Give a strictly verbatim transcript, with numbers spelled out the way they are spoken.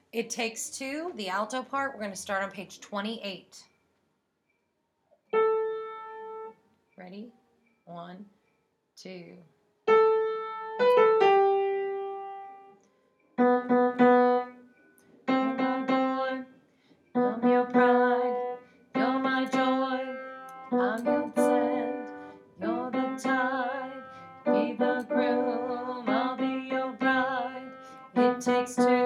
It Takes Two, the alto part, we're going to start on page twenty-eight. Ready? One, two. I'm your pride, you're my joy, I'm your sand, you're the tide, be the groom, I'll be your bride. It takes two.